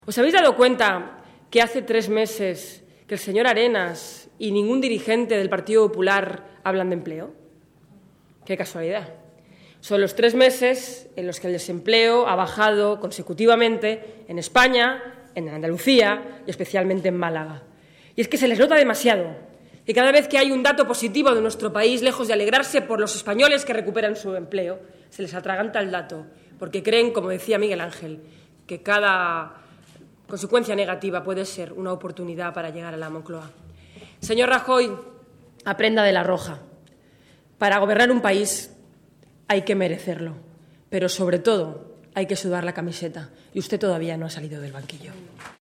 ¿Os habéis dado cuenta que hace 3 meses que el señor Arenas y ningún dirigente del Partido Popular hablan de empleo? ¡Qué casualidad! Son los 3 meses en los que el desempleo ha bajado consecutivamente en España, en Andalucía y especialmente en Málaga. Y es que se les nota demasiado, que cada vez que hay un dato positivo de nuestro país, lejos de alegrarse por los españoles que recuperan su empleo, se les atraganta el dato, porque creen, como decía Miguel Ángel, que cada consecuencia negativa puede ser una oportunidad para llegar a la Moncloa. Señor Rajoy, aprenda de la Roja. Para gobernar un país hay que merecerlo, pero sobre todo hay que sudar la camiseta, y usted todavía no ha salido del banquillo.